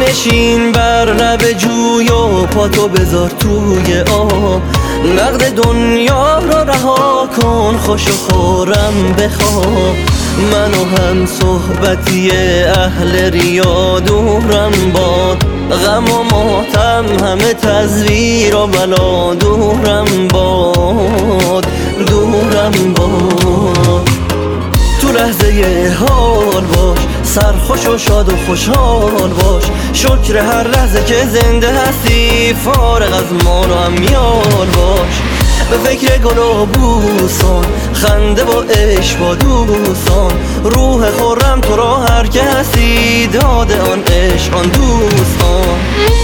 بنشین بر لب جوی و پاتو بذار توی آب، نقد دنیا رو رها کن، خوش و خورم بخواب. من و هم صحبتی اهل ریا دورم باد، غم و ماتم همه تزویر و بلا دورم باد، دورم باد. تو لحظه حال باش، سرخوش و شاد و خوشحال باش، شکر هر لحظه که زنده هستی، فارغ از مال و امیال باش. به فکر گل و بوسان، خنده و عشق با دوستان، روح خورم تو را هر که هستی، داد آن عشق آن دوستان.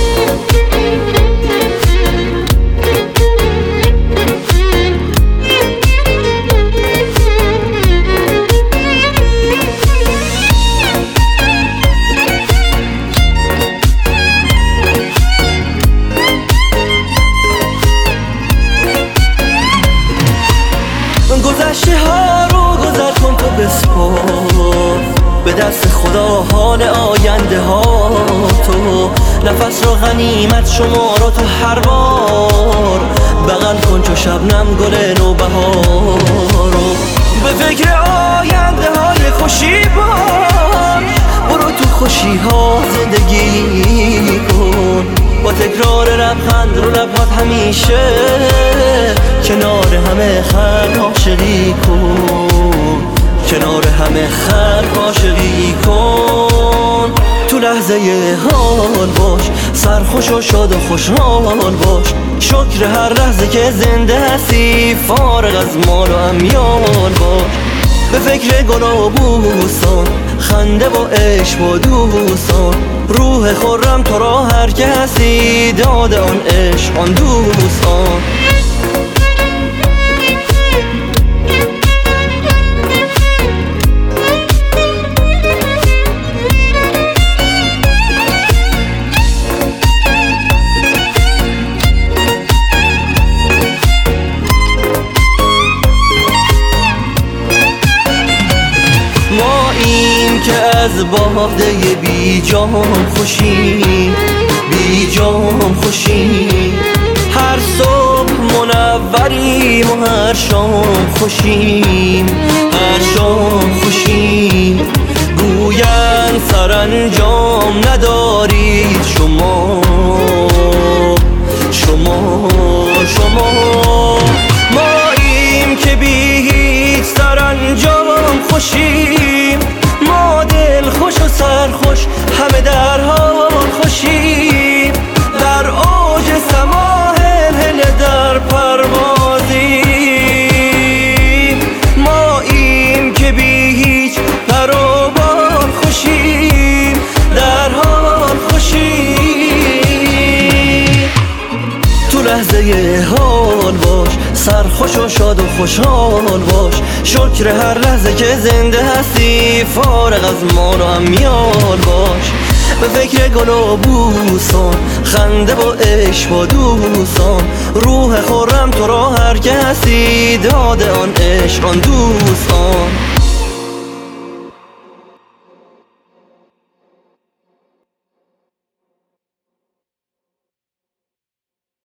گذشته ها رو گذر کن تو بسپار، به دست خدا حال آینده ها تو، نفس رو غنیمت شمار و تو هر بار، بغل کن چو شبنم گل نوبهارو. به فکر آینده های خوشی باش، برو تو خوشی ها زندگی کن، با تکرار لبخند رو لبات همیشه، کنار همه خلق عاشقی کن، کنار همه خلق عاشقی کن. تو لحظه حال باش، سرخوش و شاد و خوشحال باش، شکر هر لحظه که زنده هستی، فارغ از مال و امیال باش. به فکر گل و بوستان، خنده و عشق با دوستان، روح خورم تو را هر که هستی، داد آن عشق آن دوستان. ماییم که از باده بی جام خوشیم، بی جام خوشیم، هر صبح منوریم و هر شام خوشیم، هر شام خوشیم. گویند سرانجام ندارید شما، شما، شما. ماییم که بی هیچ سرانجام خوشیم، ما دل خوش و سرخوش همه در حال خوشیم، در اوج سما هل در پروازیم. ماییم که بی هیچ پر و بال خوشیم، در حال خوشیم. تو لحظه حال باش، سرخوش و شاد و خوشحال باش، شکر هر لحظه که زنده هستی، فارغ از مال و امیال باش. به فکر گل و بوستان، خنده و عشق با دوستان، روح خورم تو را هر که هستی، داد آن عشق آن دوستان.